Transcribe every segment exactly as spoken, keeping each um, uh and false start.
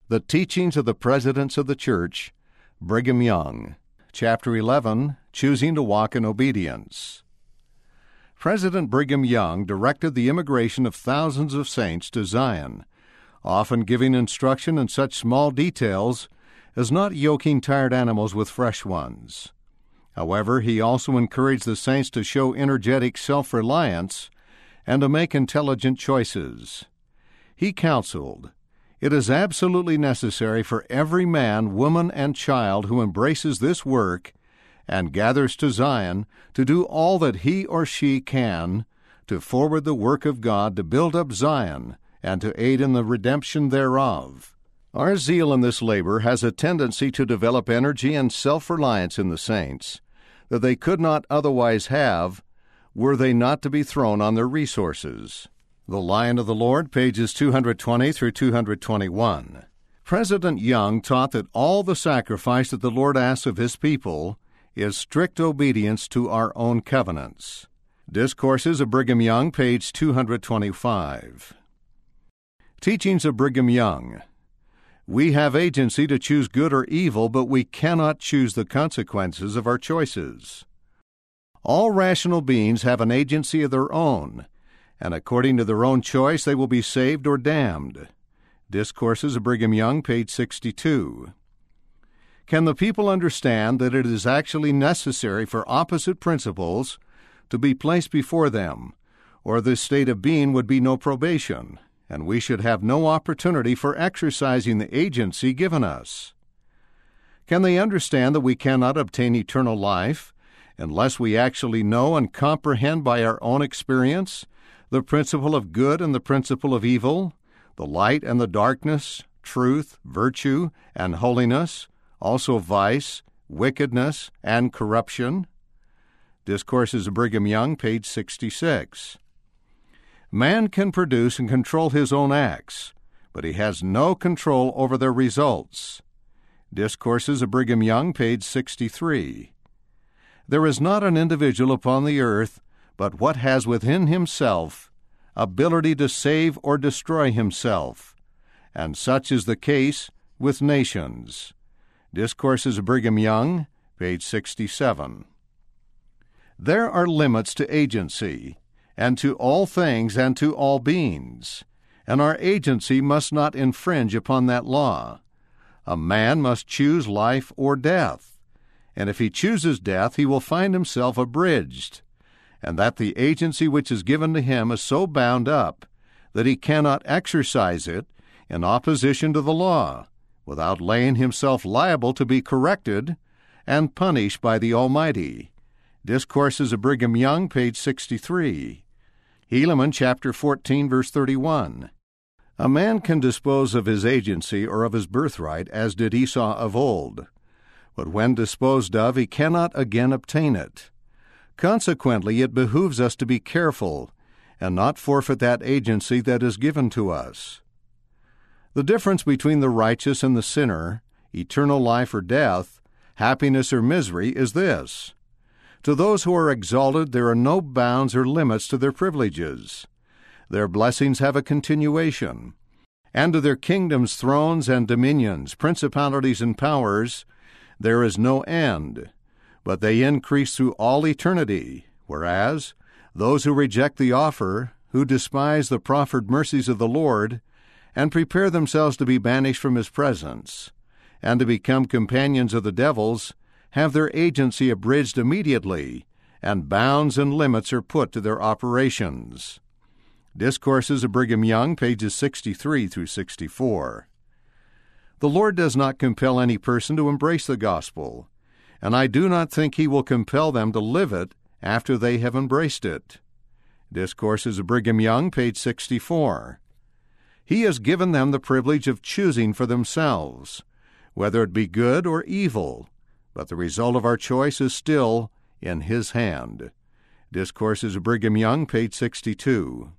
The Teachings of the Presidents of the Church, Brigham Young. Chapter eleven, Choosing to Walk in Obedience. President Brigham Young directed the immigration of thousands of saints to Zion, often giving instruction in such small details as not yoking tired animals with fresh ones. However, he also encouraged the saints to show energetic self-reliance and to make intelligent choices. He counseled, "It is absolutely necessary for every man, woman, and child who embraces this work and gathers to Zion to do all that he or she can to forward the work of God to build up Zion and to aid in the redemption thereof." Our zeal in this labor has a tendency to develop energy and self-reliance in the saints that they could not otherwise have were they not to be thrown on their resources. The Lion of the Lord, pages two twenty through two twenty-one. President Young taught that all the sacrifice that the Lord asks of His people is strict obedience to our own covenants. Discourses of Brigham Young, page two twenty-five. Teachings of Brigham Young. We have agency to choose good or evil, but we cannot choose the consequences of our choices. All rational beings have an agency of their own, and according to their own choice they will be saved or damned. Discourses of Brigham Young, page sixty-two. Can the people understand that it is actually necessary for opposite principles to be placed before them, or this state of being would be no probation, and we should have no opportunity for exercising the agency given us? Can they understand that we cannot obtain eternal life unless we actually know and comprehend by our own experience the principle of good and the principle of evil, the light and the darkness, truth, virtue, and holiness, also vice, wickedness, and corruption? Discourses of Brigham Young, page sixty-six. Man can produce and control his own acts, but he has no control over their results. Discourses of Brigham Young, page sixty-three. There is not an individual upon the earth but what has within himself ability to save or destroy himself, and such is the case with nations. Discourses of Brigham Young, page sixty-seven. There are limits to agency, and to all things and to all beings, and our agency must not infringe upon that law. A man must choose life or death, and if he chooses death, he will find himself abridged, and that the agency which is given to him is so bound up that he cannot exercise it in opposition to the law, without laying himself liable to be corrected and punished by the Almighty. Discourses of Brigham Young, page sixty-three. Helaman, chapter fourteen, verse thirty-one. A man can dispose of his agency or of his birthright, as did Esau of old, but when disposed of, he cannot again obtain it. Consequently, it behooves us to be careful and not forfeit that agency that is given to us. The difference between the righteous and the sinner, eternal life or death, happiness or misery, is this: to those who are exalted, there are no bounds or limits to their privileges. Their blessings have a continuation, and to their kingdoms, thrones, and dominions, principalities, and powers, there is no end, but they increase through all eternity, whereas those who reject the offer, who despise the proffered mercies of the Lord, and prepare themselves to be banished from His presence, and to become companions of the devils, have their agency abridged immediately, and bounds and limits are put to their operations. Discourses of Brigham Young, pages sixty-three through sixty-four. The Lord does not compel any person to embrace the gospel, and I do not think He will compel them to live it after they have embraced it. Discourses of Brigham Young, page sixty-four. He has given them the privilege of choosing for themselves, whether it be good or evil, but the result of our choice is still in His hand. Discourses of Brigham Young, page sixty-two.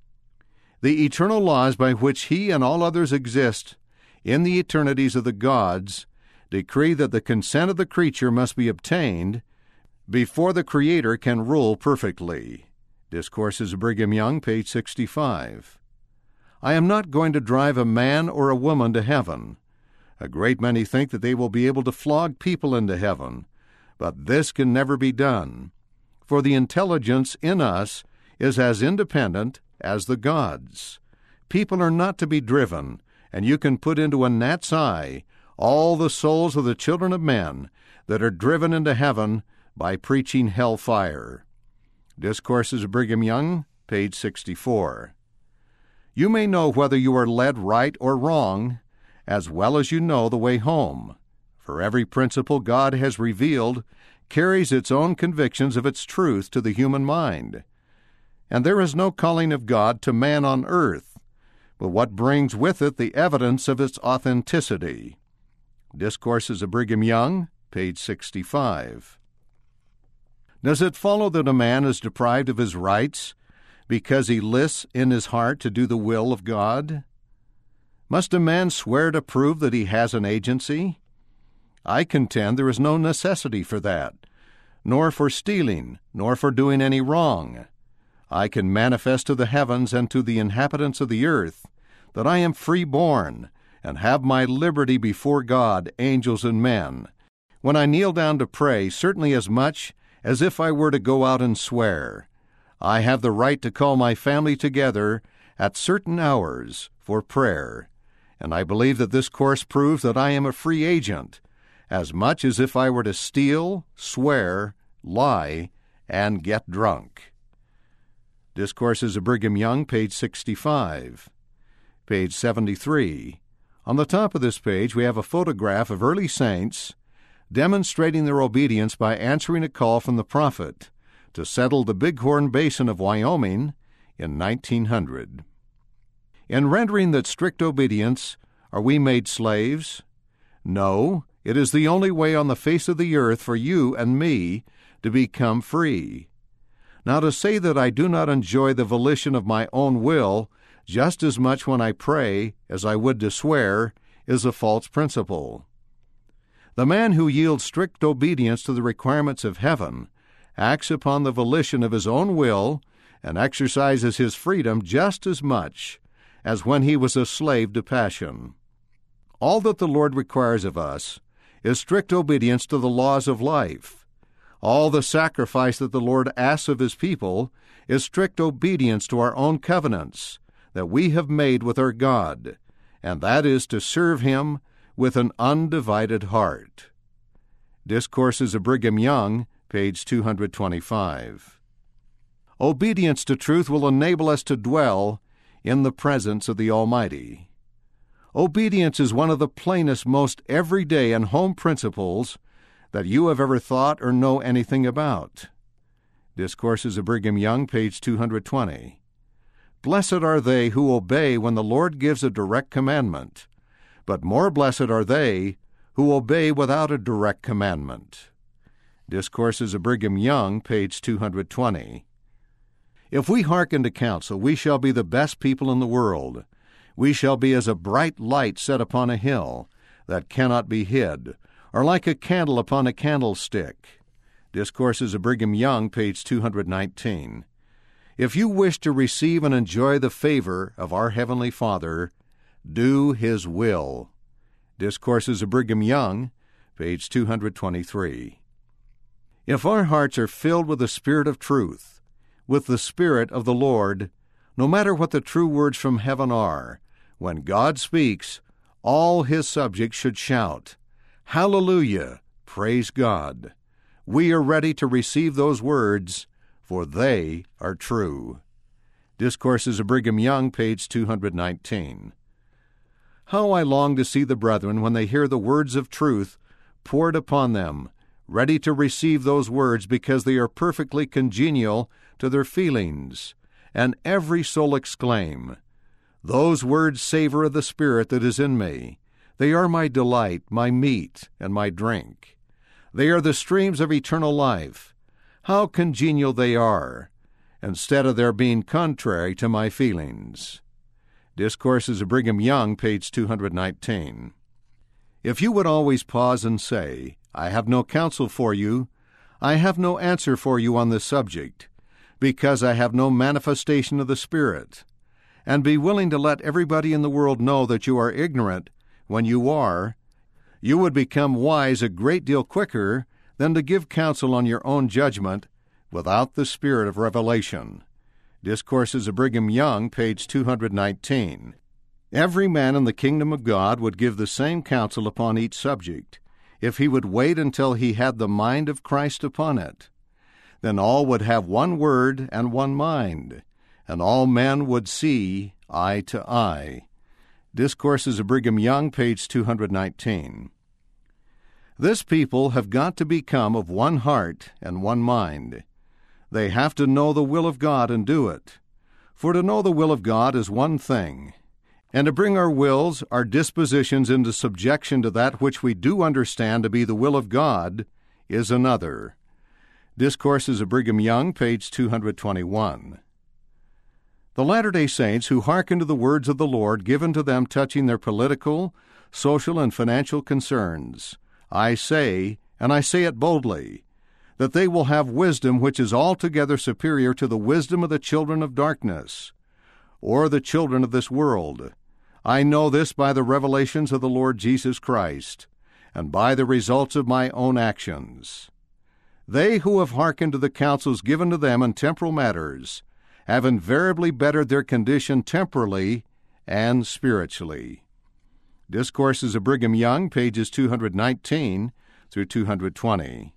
The eternal laws by which He and all others exist in the eternities of the gods decree that the consent of the creature must be obtained before the Creator can rule perfectly. Discourses of Brigham Young, page sixty-five. I am not going to drive a man or a woman to heaven. A great many think that they will be able to flog people into heaven, but this can never be done, for the intelligence in us is as independent as the gods. People are not to be driven, and you can put into a gnat's eye all the souls of the children of men that are driven into heaven by preaching hellfire. Discourses of Brigham Young, page sixty-four. You may know whether you are led right or wrong, as well as you know the way home, for every principle God has revealed carries its own convictions of its truth to the human mind. And there is no calling of God to man on earth, but what brings with it the evidence of its authenticity. Discourses of Brigham Young, page sixty-five. Does it follow that a man is deprived of his rights because he lists in his heart to do the will of God? Must a man swear to prove that he has an agency? I contend there is no necessity for that, nor for stealing, nor for doing any wrong. I can manifest to the heavens and to the inhabitants of the earth that I am free-born and have my liberty before God, angels, and men, when I kneel down to pray, certainly as much as if I were to go out and swear. I have the right to call my family together at certain hours for prayer, and I believe that this course proves that I am a free agent, as much as if I were to steal, swear, lie, and get drunk. Discourses of Brigham Young, page sixty-five. Page seventy-three. On the top of this page we have a photograph of early saints demonstrating their obedience by answering a call from the prophet to settle the Bighorn Basin of Wyoming in nineteen hundred. In rendering that strict obedience, are we made slaves? No, it is the only way on the face of the earth for you and me to become free. Now, to say that I do not enjoy the volition of my own will just as much when I pray as I would to swear is a false principle. The man who yields strict obedience to the requirements of heaven acts upon the volition of his own will and exercises his freedom just as much as when he was a slave to passion. All that the Lord requires of us is strict obedience to the laws of life. All the sacrifice that the Lord asks of his people is strict obedience to our own covenants that we have made with our God, and that is to serve him with an undivided heart. Discourses of Brigham Young, page two twenty-five. Obedience to truth will enable us to dwell in the presence of the Almighty. Obedience is one of the plainest, most everyday and home principles that you have ever thought or know anything about. Discourses of Brigham Young, page two twenty. Blessed are they who obey when the Lord gives a direct commandment, but more blessed are they who obey without a direct commandment. Discourses of Brigham Young, page two twenty. If we hearken to counsel, we shall be the best people in the world. We shall be as a bright light set upon a hill that cannot be hid, or like a candle upon a candlestick. Discourses of Brigham Young, page two nineteen. If you wish to receive and enjoy the favor of our Heavenly Father, do his will. Discourses of Brigham Young, page two twenty-three. If our hearts are filled with the Spirit of truth, with the Spirit of the Lord, no matter what the true words from heaven are, when God speaks, all his subjects should shout, Hallelujah! Praise God! We are ready to receive those words, for they are true. Discourses of Brigham Young, page two nineteen. How I long to see the brethren when they hear the words of truth poured upon them, ready to receive those words because they are perfectly congenial to their feelings, and every soul exclaim, Those words savor of the Spirit that is in me. They are my delight, my meat, and my drink. They are the streams of eternal life. How congenial they are, instead of their being contrary to my feelings. Discourses of Brigham Young, page two nineteen. If you would always pause and say, I have no counsel for you, I have no answer for you on this subject, because I have no manifestation of the Spirit, and be willing to let everybody in the world know that you are ignorant when you are, you would become wise a great deal quicker than to give counsel on your own judgment without the spirit of revelation. Discourses of Brigham Young, page two hundred nineteen. Every man in the kingdom of God would give the same counsel upon each subject, if he would wait until he had the mind of Christ upon it. Then all would have one word and one mind, and all men would see eye to eye. Discourses of Brigham Young, page two hundred nineteen. This people have got to become of one heart and one mind. They have to know the will of God and do it. For to know the will of God is one thing, and to bring our wills, our dispositions into subjection to that which we do understand to be the will of God is another. Discourses of Brigham Young, page two hundred twenty-one. The Latter-day Saints who hearken to the words of the Lord given to them touching their political, social, and financial concerns, I say, and I say it boldly, that they will have wisdom which is altogether superior to the wisdom of the children of darkness, or the children of this world. I know this by the revelations of the Lord Jesus Christ, and by the results of my own actions. They who have hearkened to the counsels given to them in temporal matters have invariably bettered their condition temporally and spiritually. Discourses of Brigham Young, pages two hundred nineteen through two hundred twenty.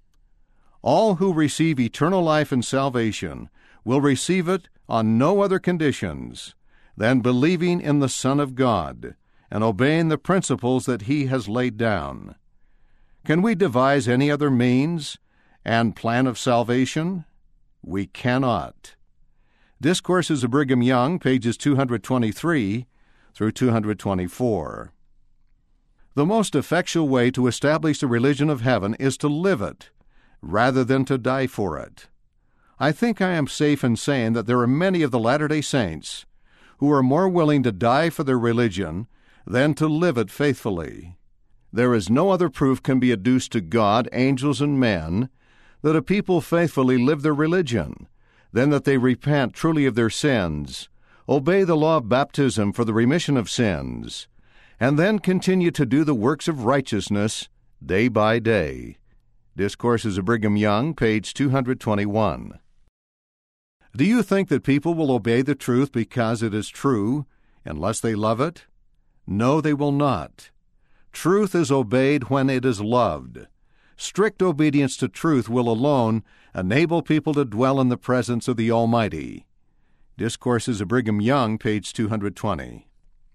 All who receive eternal life and salvation will receive it on no other conditions than believing in the Son of God and obeying the principles that He has laid down. Can we devise any other means and plan of salvation? We cannot. Discourses of Brigham Young, pages two hundred twenty-three through two hundred twenty-four. The most effectual way to establish the religion of heaven is to live it, rather than to die for it. I think I am safe in saying that there are many of the Latter-day Saints who are more willing to die for their religion than to live it faithfully. There is no other proof can be adduced to God, angels, and men that a people faithfully live their religion than that they repent truly of their sins, obey the law of baptism for the remission of sins, and then continue to do the works of righteousness day by day. Discourses of Brigham Young, page two hundred twenty-one. Do you think that people will obey the truth because it is true, unless they love it? No, they will not. Truth is obeyed when it is loved. Strict obedience to truth will alone enable people to dwell in the presence of the Almighty. Discourses of Brigham Young, page two hundred twenty.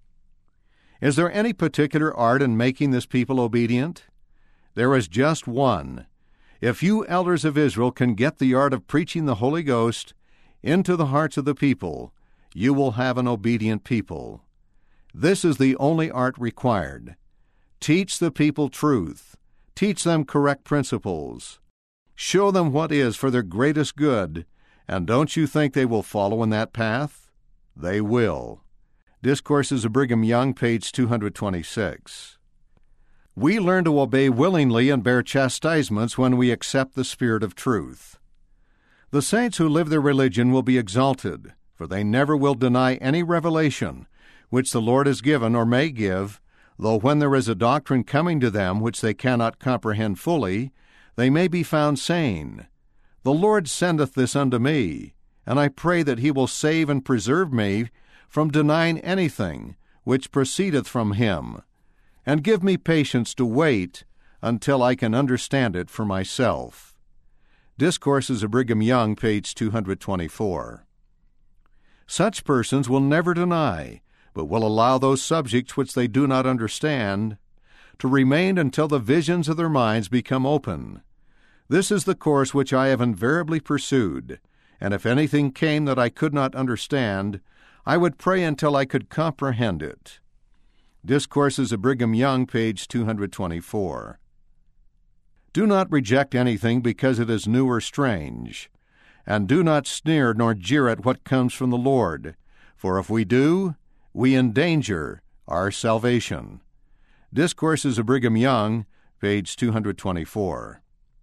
Is there any particular art in making this people obedient? There is just one. If you elders of Israel can get the art of preaching the Holy Ghost into the hearts of the people, you will have an obedient people. This is the only art required. Teach the people truth. Teach them correct principles. Show them what is for their greatest good, and don't you think they will follow in that path? They will. Discourses of Brigham Young, page two hundred twenty-six. We learn to obey willingly and bear chastisements when we accept the spirit of truth. The saints who live their religion will be exalted, for they never will deny any revelation which the Lord has given or may give, though when there is a doctrine coming to them which they cannot comprehend fully, they may be found saying, The Lord sendeth this unto me, and I pray that He will save and preserve me from denying anything which proceedeth from Him, and give me patience to wait until I can understand it for myself. Discourses of Brigham Young, page two hundred twenty-four. Such persons will never deny, but will allow those subjects which they do not understand to remain until the visions of their minds become open. This is the course which I have invariably pursued, and if anything came that I could not understand, I would pray until I could comprehend it. Discourses of Brigham Young, page two hundred twenty-four. Do not reject anything because it is new or strange, and do not sneer nor jeer at what comes from the Lord, for if we do, we endanger our salvation. Discourses of Brigham Young, page two hundred twenty-four.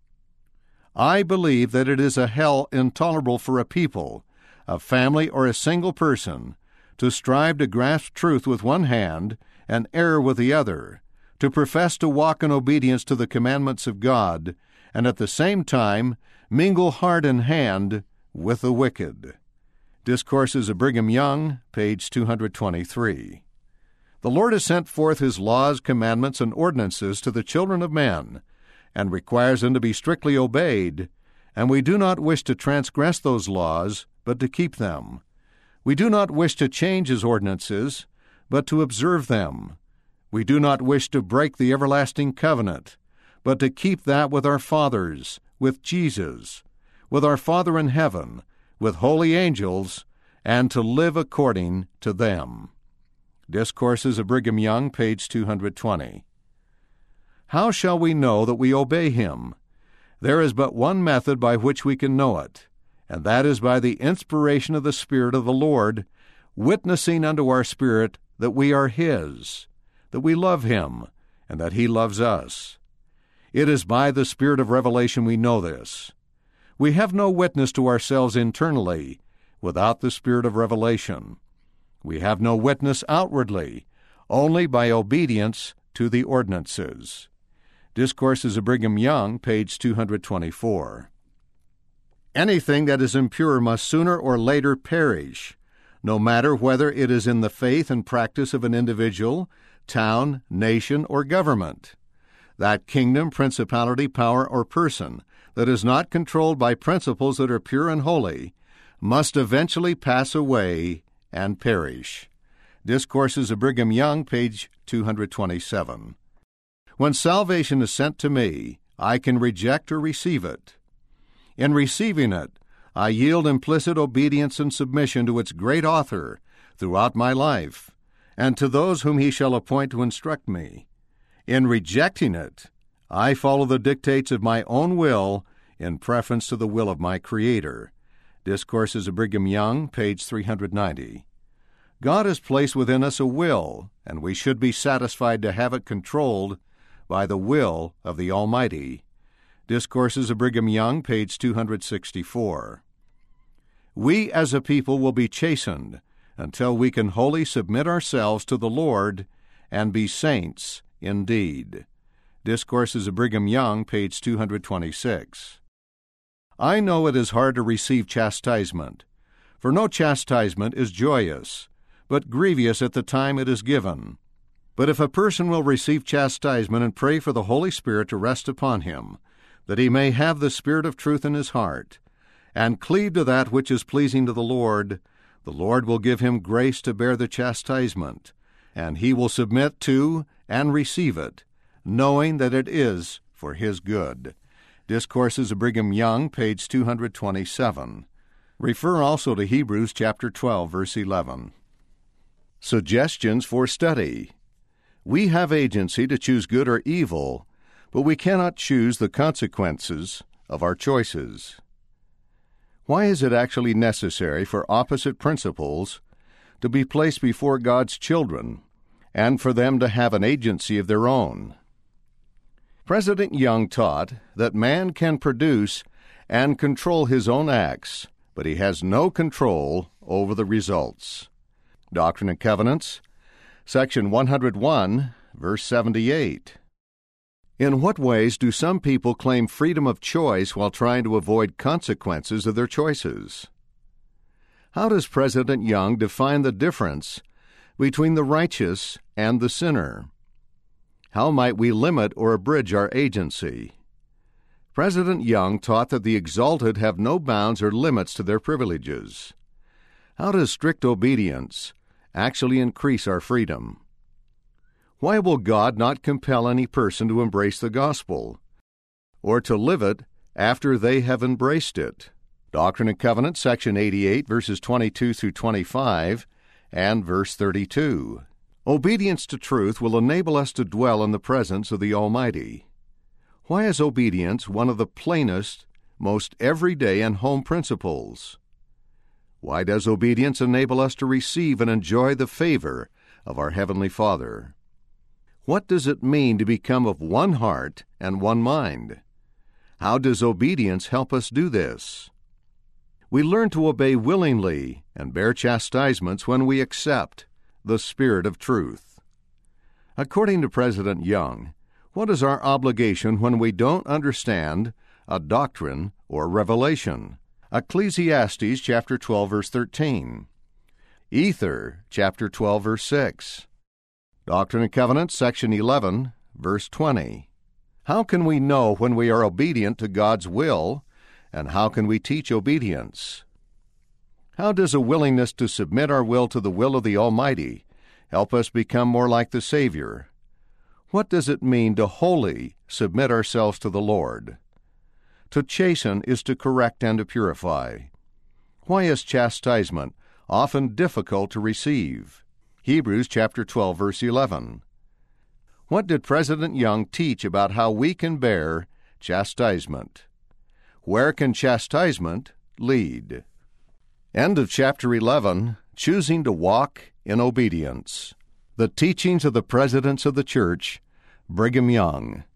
I believe that it is a hell intolerable for a people, a family, or a single person to strive to grasp truth with one hand and error with the other, to profess to walk in obedience to the commandments of God, and at the same time mingle heart and hand with the wicked. Discourses of Brigham Young, page two hundred twenty-three. The Lord has sent forth His laws, commandments, and ordinances to the children of men, and requires them to be strictly obeyed, and we do not wish to transgress those laws, but to keep them. We do not wish to change His ordinances, but to observe them. We do not wish to break the everlasting covenant, but to keep that with our fathers, with Jesus, with our Father in heaven, with holy angels, and to live according to them. Discourses of Brigham Young, page two hundred twenty. How shall we know that we obey Him? There is but one method by which we can know it, and that is by the inspiration of the Spirit of the Lord, witnessing unto our spirit that we are His, that we love Him, and that He loves us. It is by the Spirit of revelation we know this. We have no witness to ourselves internally without the Spirit of revelation. We have no witness outwardly, only by obedience to the ordinances. Discourses of Brigham Young, page two hundred twenty-four. Anything that is impure must sooner or later perish, no matter whether it is in the faith and practice of an individual, town, nation, or government. That kingdom, principality, power, or person that is not controlled by principles that are pure and holy must eventually pass away and perish. Discourses of Brigham Young, page two hundred twenty-seven. When salvation is sent to me, I can reject or receive it. In receiving it, I yield implicit obedience and submission to its great author throughout my life, and to those whom He shall appoint to instruct me. In rejecting it, I follow the dictates of my own will in preference to the will of my Creator. Discourses of Brigham Young, page three hundred ninety. God has placed within us a will, and we should be satisfied to have it controlled by the will of the Almighty. Discourses of Brigham Young, page two hundred sixty-four. We as a people will be chastened until we can wholly submit ourselves to the Lord and be saints indeed. Discourses of Brigham Young, page two hundred twenty-six. I know it is hard to receive chastisement, for no chastisement is joyous, but grievous at the time it is given. But if a person will receive chastisement and pray for the Holy Spirit to rest upon him, that he may have the Spirit of truth in his heart, and cleave to that which is pleasing to the Lord, the Lord will give him grace to bear the chastisement, and he will submit to and receive it, knowing that it is for his good. Discourses of Brigham Young, page two hundred twenty-seven. Refer also to Hebrews chapter twelve, verse eleven. Suggestions for study. We have agency to choose good or evil, but we cannot choose the consequences of our choices. Why is it actually necessary for opposite principles to be placed before God's children and for them to have an agency of their own? President Young taught that man can produce and control his own acts, but he has no control over the results. Doctrine and Covenants, section one hundred one, verse seventy-eight. In what ways do some people claim freedom of choice while trying to avoid consequences of their choices? How does President Young define the difference between the righteous and the sinner? How might we limit or abridge our agency? President Young taught that the exalted have no bounds or limits to their privileges. How does strict obedience actually increase our freedom? Why will God not compel any person to embrace the gospel, or to live it after they have embraced it? Doctrine and Covenants, section eighty-eight, verses twenty-two through twenty-five, and verse thirty-two. Obedience to truth will enable us to dwell in the presence of the Almighty. Why is obedience one of the plainest, most everyday and home principles? Why does obedience enable us to receive and enjoy the favor of our Heavenly Father? What does it mean to become of one heart and one mind? How does obedience help us do this? We learn to obey willingly and bear chastisements when we accept the Spirit of truth. According to President Young, what is our obligation when we don't understand a doctrine or revelation? Ecclesiastes chapter twelve, verse thirteen. Ether chapter twelve, verse six. Doctrine and Covenants, section eleven, verse twenty. How can we know when we are obedient to God's will, and how can we teach obedience? How does a willingness to submit our will to the will of the Almighty help us become more like the Savior? What does it mean to wholly submit ourselves to the Lord? To chasten is to correct and to purify. Why is chastisement often difficult to receive? Hebrews chapter twelve, verse eleven. What did President Young teach about how we can bear chastisement? Where can chastisement lead? End of chapter eleven, Choosing to Walk in Obedience. The Teachings of the Presidents of the Church, Brigham Young.